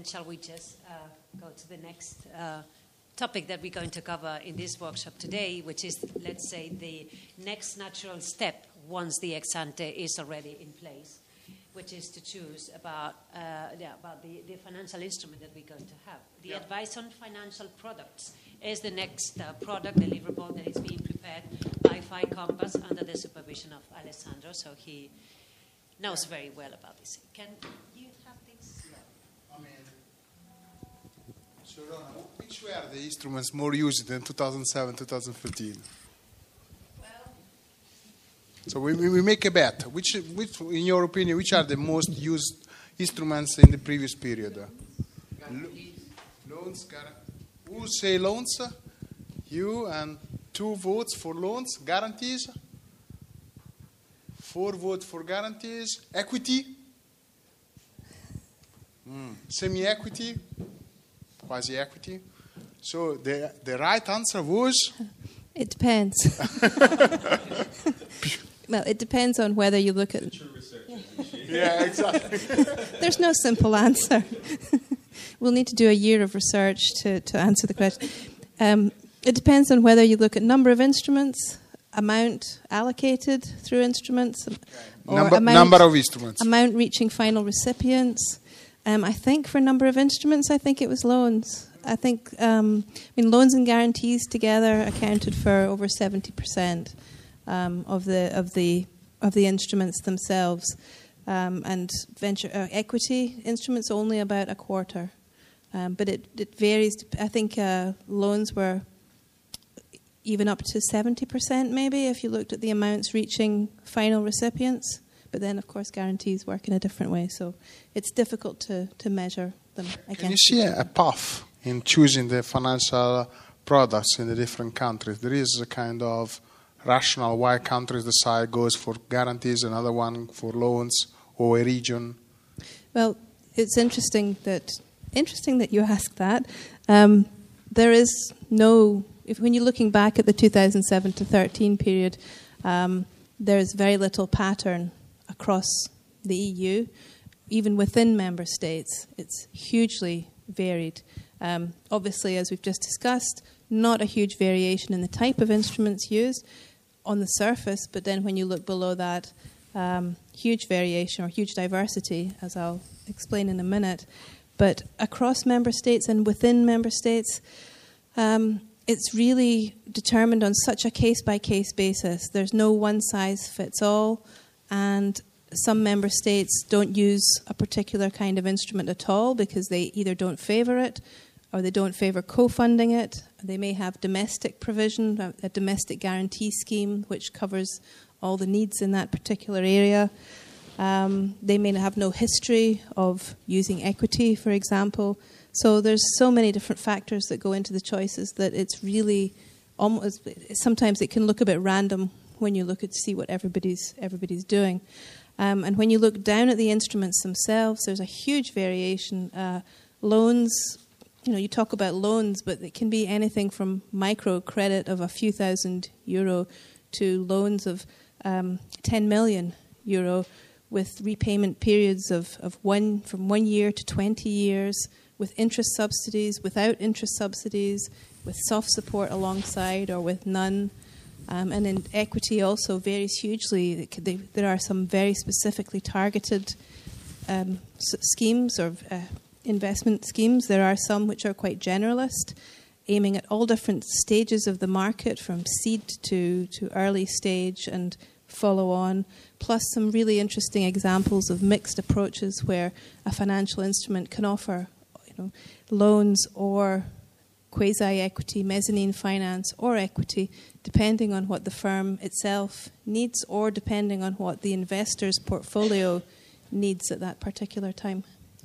shall we just go to the next topic that we're going to cover in this workshop today, which is, let's say, the next natural step once the ex-ante is already in place, which is to choose about the financial instrument that we're going to have. The advice on financial products is the next product deliverable that is being prepared by FiCompass under the supervision of Alessandro, so he knows very well about this. Can you have this? I mean, so Rona, which were the instruments more used in 2007, 2013? So we make a bet. Which, in your opinion, which are the most used instruments in the previous period? Loans. Who say loans? You, and 2 votes for loans. Guarantees? 4 votes for guarantees. Equity? Semi-equity? Quasi-equity? So the right answer was? It depends. Well, it depends on whether you look at... Yeah, exactly. There's no simple answer. We'll need to do a year of research to answer the question. It depends on whether you look at number of instruments, amount allocated through instruments, or number of instruments. Amount reaching final recipients. I think for number of instruments, I think it was loans. I think loans and guarantees together accounted for over 70% of the instruments themselves, and venture equity instruments only about a quarter. But it varies. I think loans were even up to 70% maybe if you looked at the amounts reaching final recipients. But then, of course, guarantees work in a different way, so it's difficult to measure them. Can you see a path in choosing the financial products in the different countries? There is a kind of rationale why countries decide goes for guarantees, another one for loans, or a region. Well, it's interesting that you ask that. There is no, when you're looking back at the 2007 to 13 period, there's very little pattern across the EU, even within member states. It's hugely varied. Obviously, as we've just discussed, not a huge variation in the type of instruments used on the surface, but then when you look below that, huge variation or huge diversity, as I'll explain in a minute. But across member states and within member states, it's really determined on such a case-by-case basis. There's no one-size-fits-all, and some member states don't use a particular kind of instrument at all because they either don't favour it or they don't favour co-funding it. They may have domestic provision, a domestic guarantee scheme which covers all the needs in that particular area. They may have no history of using equity, for example. So there's so many different factors that go into the choices that it's really almost, sometimes it can look a bit random when you look at to see what everybody's doing. And when you look down at the instruments themselves, there's a huge variation. Loans, you talk about loans, but it can be anything from micro credit of a few €1,000 to loans of 10 million euro, with repayment periods from 1 year to 20 years, with interest subsidies, without interest subsidies, with soft support alongside or with none. And in equity also varies hugely. There are some very specifically targeted schemes or investment schemes. There are some which are quite generalist, aiming at all different stages of the market, from seed to early stage and follow on, plus some really interesting examples of mixed approaches where a financial instrument can offer loans or quasi-equity, mezzanine finance, or equity, depending on what the firm itself needs or depending on what the investor's portfolio needs at that particular time.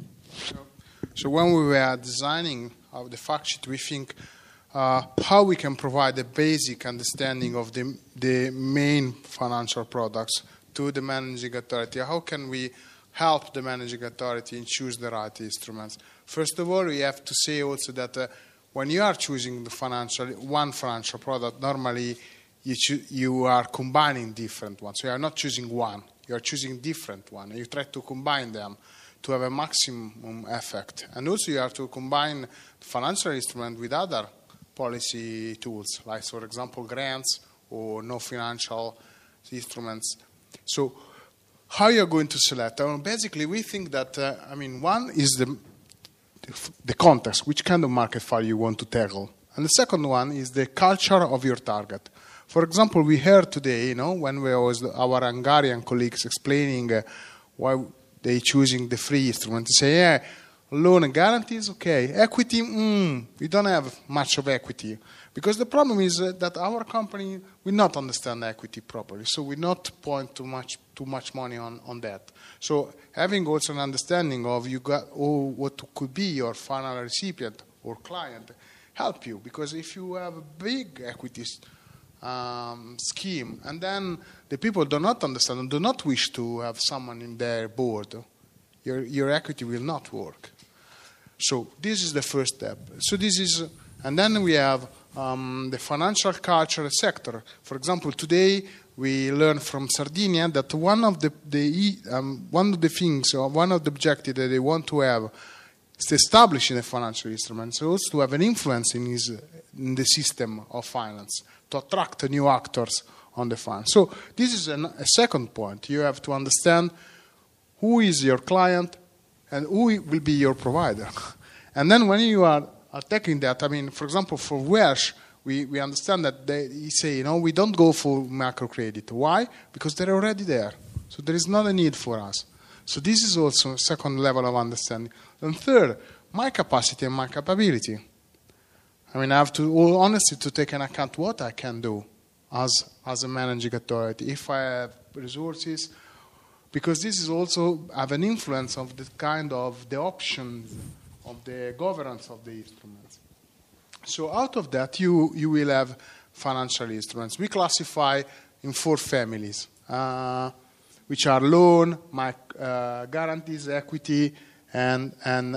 So when we were designing the fact sheet, we think how we can provide a basic understanding of the main financial products to the managing authority. How can we help the managing authority and choose the right instruments? First of all, we have to say also that when you are choosing one financial product, normally you are combining different ones. So you are not choosing one, you are choosing different ones. You try to combine them to have a maximum effect. And also you have to combine financial instrument with other policy tools, like, for example, grants or no financial instruments. So how you're going to select? Basically, we think that, one is the context, which kind of market file you want to tackle. And the second one is the culture of your target. For example, we heard today, when we was our Hungarian colleagues explaining why they choosing the free instrument, to say, yeah, loan and guarantees, okay. Equity, we don't have much of equity. Because the problem is that our company will not understand equity properly. So we not point too much money on that. So having also an understanding of what could be your final recipient or client help you. Because if you have a big equity scheme, and then the people do not understand and do not wish to have someone in their board, your equity will not work. So this is the first step. So this is, and then we have the financial culture sector. For example, today we learned from Sardinia that one of the things, or one of the objectives that they want to have is to establish in the financial instruments, also to have an influence in the system of finance, to attract new actors on the fund. So this is a second point. You have to understand who is your client and who will be your provider. And then when you are taking that, for example, for Welsh, we understand that they say, we don't go for microcredit. Why? Because they're already there. So there is not a need for us. So this is also a second level of understanding. And third, my capacity and my capability. I have to, all honesty, to take into account what I can do as a managing authority, if I have resources, because this is also have an influence of the kind of the options of the governance of the instruments. So out of that, you will have financial instruments. We classify in 4 families, which are loan, guarantees, equity, and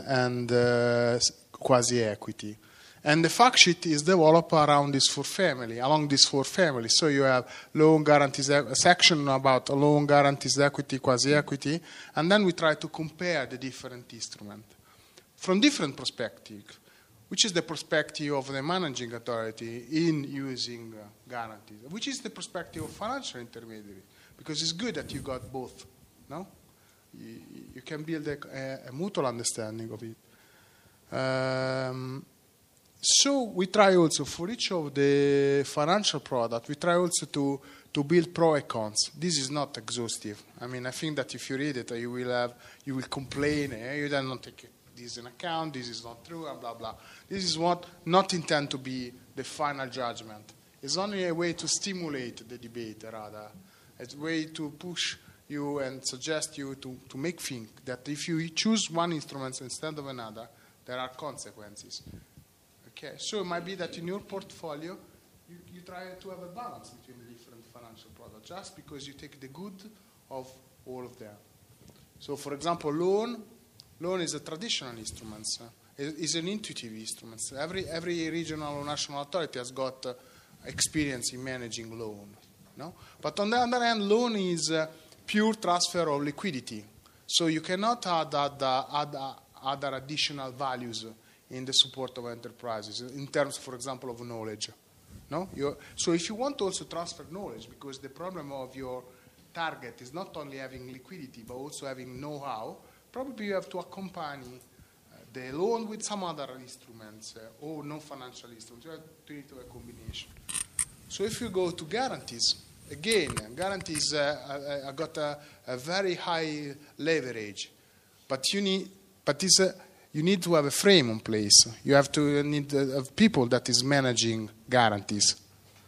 quasi-equity. And the fact sheet is developed around these 4 families, along these 4 families. So you have loan guarantees, a section about loan guarantees, equity, quasi-equity, and then we try to compare the different instruments from different perspectives, which is the perspective of the managing authority in using guarantees, which is the perspective of financial intermediary, because it's good that you got both, no? You can build a mutual understanding of it. So we try also for each of the financial products, we try also to build pro and cons. This is not exhaustive. I think that if you read it, you will complain. You then not take this in account. This is not true, and blah blah. This is what not intend to be the final judgment. It's only a way to stimulate the debate, rather. It's a way to push you and suggest you to make think that if you choose one instrument instead of another, there are consequences. Okay, so it might be that in your portfolio, you try to have a balance between the different financial products, just because you take the good of all of them. So, for example, loan is a traditional instrument. It's an intuitive instrument. So every regional or national authority has got experience in managing loan. No? But on the other hand, loan is pure transfer of liquidity. So you cannot add other additional values in the support of enterprises, in terms, for example, of knowledge. No? So if you want to also transfer knowledge, because the problem of your target is not only having liquidity, but also having know-how, probably you have to accompany the loan with some other instruments or non-financial instruments. You have to do a combination. So if you go to guarantees, again, guarantees have got a very high leverage, but you need to have a frame in place. You have to need people that is managing guarantees.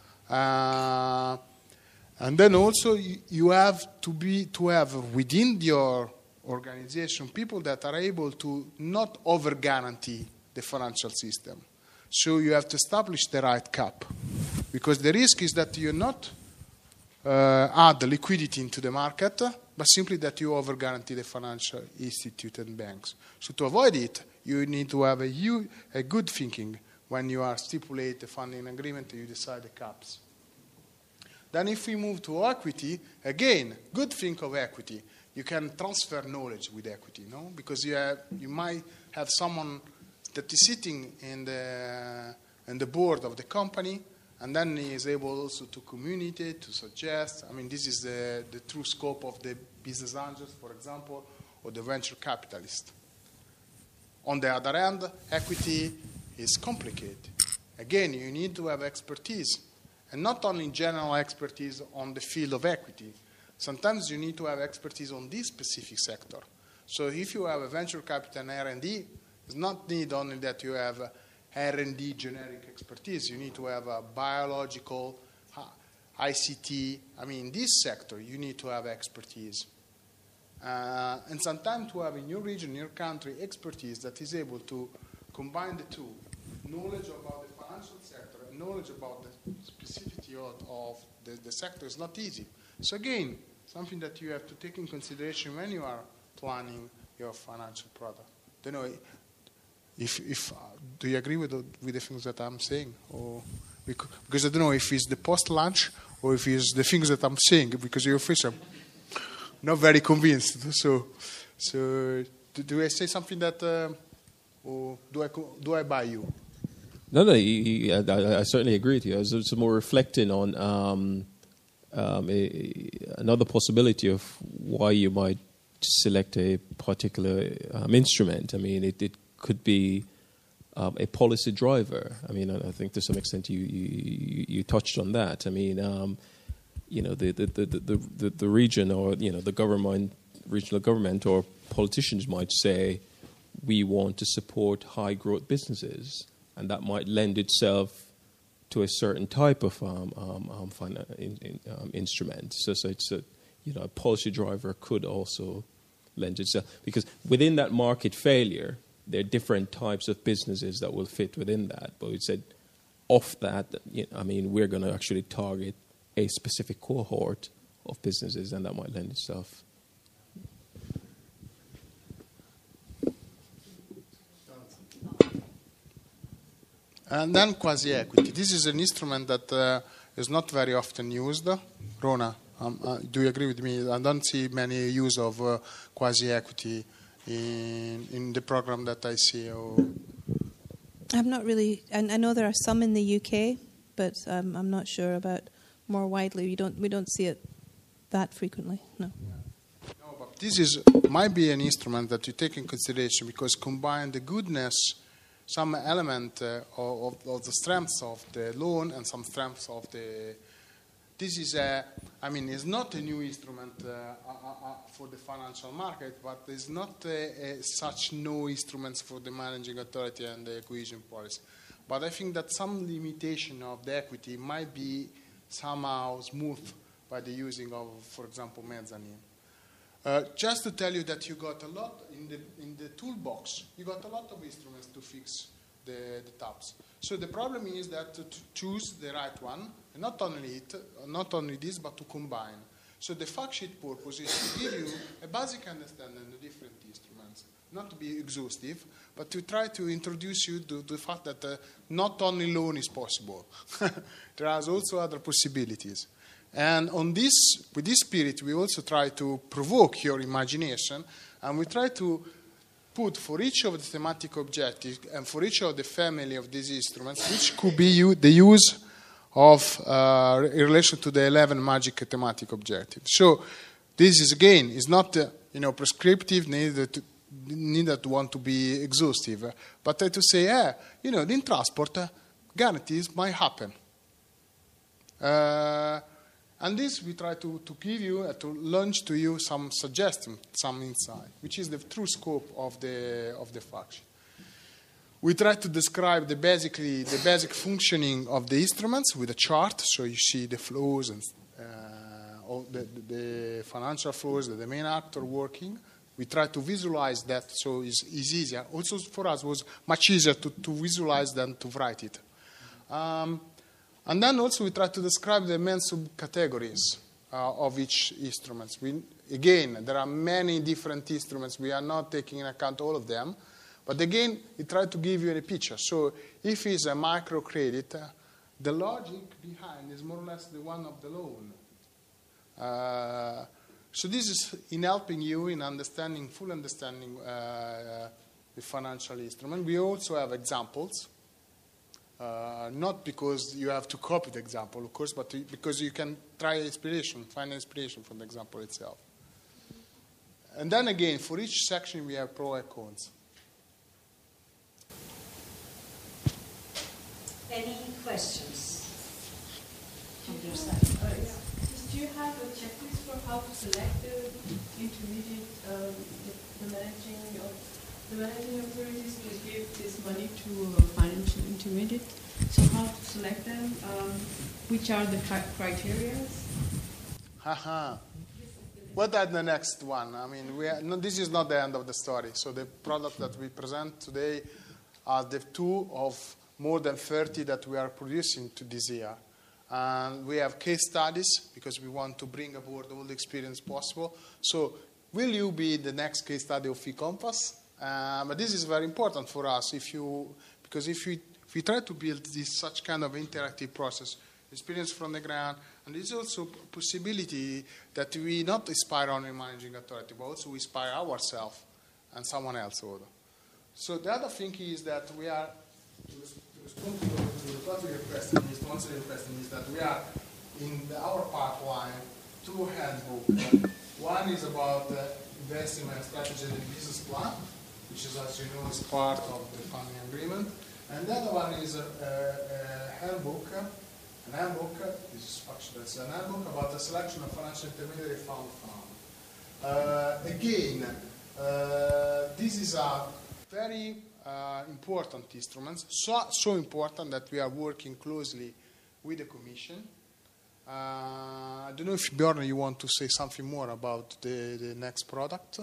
And then also you have to have within your organization people that are able to not over-guarantee the financial system. So you have to establish the right cap. Because the risk is that you not add liquidity into the market, but simply that you over-guarantee the financial institute and banks. So to avoid it, you need to have a good thinking when you are stipulate the funding agreement and you decide the caps. Then if we move to equity, again, good think of equity. you can transfer knowledge with equity, no? Because you might have someone that is sitting in the board of the company, and then he is able also to communicate, to suggest. I mean, this is the true scope of the business angels, for example, or the venture capitalist. On the other hand, equity is complicated. Again, you need to have expertise, and not only general expertise on the field of equity. Sometimes you need to have expertise on this specific sector. So if you have a venture capital and R&D, it's not need only that you have R&D generic expertise. You need to have a biological, ICT. I mean, in this sector, you need to have expertise. And sometimes to have in your region, in your country, expertise that is able to combine the two, knowledge about the financial sector and knowledge about the specificity of the sector is not easy. So again, something that you have to take in consideration when you are planning your financial product. Don't know if do you agree with the things that I'm saying, or because I don't know if it's the post lunch or if it's the things that I'm saying, because you're official. Not very convinced. So do I say something that, or do I buy you? No, I certainly agree with you. I was more reflecting on another possibility of why you might select a particular instrument. I mean, it could be a policy driver. I mean, I think to some extent you touched on that. I mean, the region, or the government, regional government or politicians might say, we want to support high growth businesses, and that might lend itself to a certain type of instrument. So it's a policy driver could also lend itself, because within that market failure, there are different types of businesses that will fit within that. But we said, off that, I mean, we're going to actually target a specific cohort of businesses, and that might lend itself. And then quasi-equity. This is an instrument that is not very often used. Rona, do you agree with me? I don't see many use of quasi-equity in the program that I see. I'm not really. I know there are some in the UK, but I'm not sure about more widely. We don't see it that frequently. No. No, but this might be an instrument that you take in consideration, because combine the goodness, some element of the strengths of the loan and some strengths of the. This is it's not a new instrument for the financial market, but there's not such no instruments for the managing authority and the cohesion policy. But I think that some limitation of the equity might be somehow smoothed by the using of, for example, mezzanine. Just to tell you that you got a lot in the toolbox, you got a lot of instruments to fix the tabs. So the problem is that to choose the right one, and not only this, but to combine. So the fact sheet purpose is to give you a basic understanding of the different instruments, not to be exhaustive, but to try to introduce you to the fact that not only loan is possible. There are also other possibilities. And with this spirit, we also try to provoke your imagination, and we try to put for each of the thematic objectives and for each of the family of these instruments, which could be the use of in relation to the 11 magic thematic objectives. So this is, again, is not prescriptive, neither to want to be exhaustive, but to say, in transport, guarantees might happen. And this we try to give you, to launch to you some suggestion, some insight, which is the true scope of the fact. We try to describe the basic functioning of the instruments with a chart, so you see the flows and all the financial flows, the main actor working. We try to visualize that, so it's easier. Also for us, it was much easier to visualize than to write it. And then also we try to describe the main subcategories of each instrument. Again, there are many different instruments. We are not taking into account all of them. But again, we try to give you a picture. So if it's a microcredit, the logic behind is more or less the one of the loan. So this is in helping you in understanding, full understanding the financial instrument. We also have examples, not because you have to copy the example, of course, but because you can try inspiration, find inspiration from the example itself. And then again, for each section we have pros and cons. Any questions from your side? Do you have a checklist for how to select the intermediate, the managing authorities to give this money to a financial intermediate? So how to select them? Which are the criteria? What are the next one? I mean, this is not the end of the story. So the product that we present today are the two of more than 30 that we are producing to this year. And we have case studies because we want to bring aboard all the experience possible. So will you be the next case study of FECOMPASS? But this is very important for us because if we try to build such kind of interactive process, experience from the ground, and there's also a possibility that we not inspire only managing authority, but also inspire ourselves and someone else also. So the other thing is that we are, to answer your question is that we are in our pipeline 2 handbooks. One is about the investment strategy and business plan, which is, as you know, is part of the funding agreement. And the other one is a handbook. An handbook, this is actually an handbook about the selection of financial intermediary fund. Again, this is a very important instrument, so important that we are working closely with the Commission. I don't know if Bjorn, you want to say something more about the next product?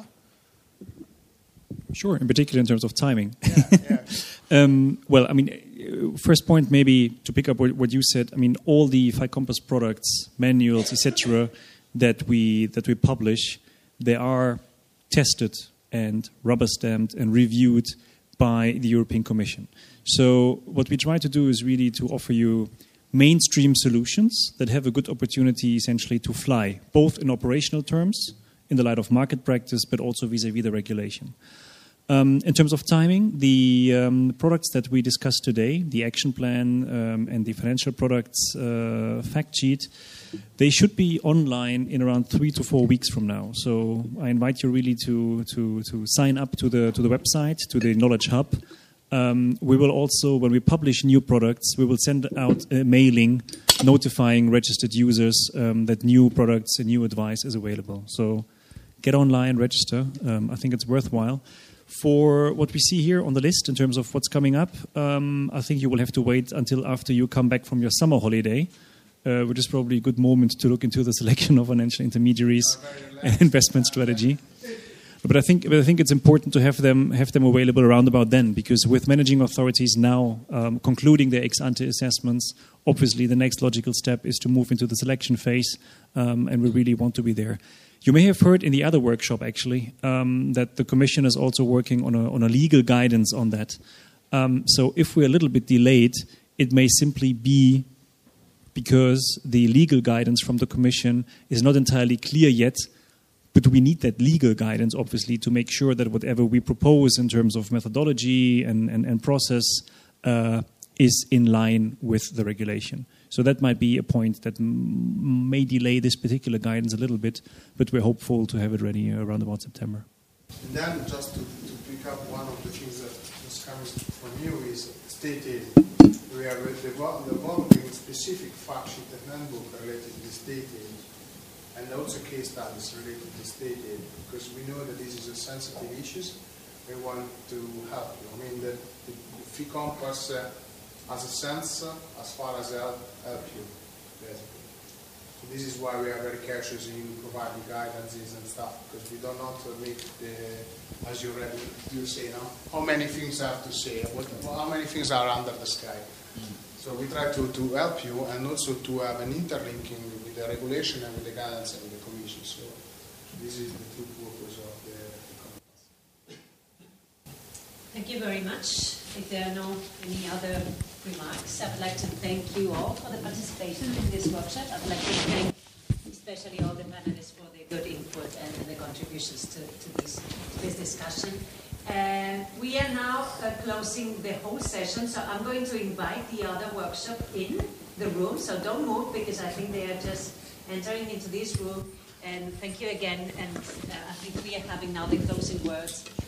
Sure, in particular in terms of timing. Yeah. Well, I mean, first point maybe to pick up what you said. I mean, all the FECOMPASS products, manuals, etc., that we publish, they are tested and rubber stamped and reviewed by the European Commission. So what we try to do is really to offer you mainstream solutions that have a good opportunity essentially to fly, both in operational terms, in the light of market practice, but also vis-à-vis the regulation. In terms of timing, the products that we discussed today, the action plan and the financial products fact sheet, they should be online in around 3 to 4 weeks from now. So I invite you really to sign up to the website, to the Knowledge Hub. We will also, when we publish new products, we will send out a mailing notifying registered users that new products and new advice is available. So get online, register. I think it's worthwhile. For what we see here on the list in terms of what's coming up, I think you will have to wait until after you come back from your summer holiday, which is probably a good moment to look into the selection of financial intermediaries and investment strategy. But I think it's important to have them available around about then, because with managing authorities now concluding their ex-ante assessments, obviously the next logical step is to move into the selection phase, and we really want to be there. You may have heard in the other workshop, actually, that the Commission is also working on a legal guidance on that. So if we're a little bit delayed, it may simply be because the legal guidance from the Commission is not entirely clear yet, but we need that legal guidance, obviously, to make sure that whatever we propose in terms of methodology and process is in line with the regulation. So that might be a point that may delay this particular guidance a little bit, but we're hopeful to have it ready around about September. And then just to pick up one of the things that was coming from you is state aid. We are developing a specific fact sheet and handbook related to state aid, and also case studies related to state aid, because we know that this is a sensitive issue. We want to help you. I mean, the FECOMPASS has a sense as far as help you, basically. So this is why we are very cautious in providing guidances and stuff, because we do not make as you say now, how many things I have to say, how many things are under the sky. So we try to help you and also to have an interlinking with the regulation and with the guidance and the Commission. So this is the true purpose of the FECOMPASS. Thank you very much. If there are any other remarks, I would like to thank you all for the participation in this workshop. I would like to thank Mr. especially all the panelists for the good input and the contributions to this discussion. We are now closing the whole session, so I'm going to invite the other workshop in the room, so don't move because I think they are just entering into this room. And thank you again, and I think we are having now the closing words.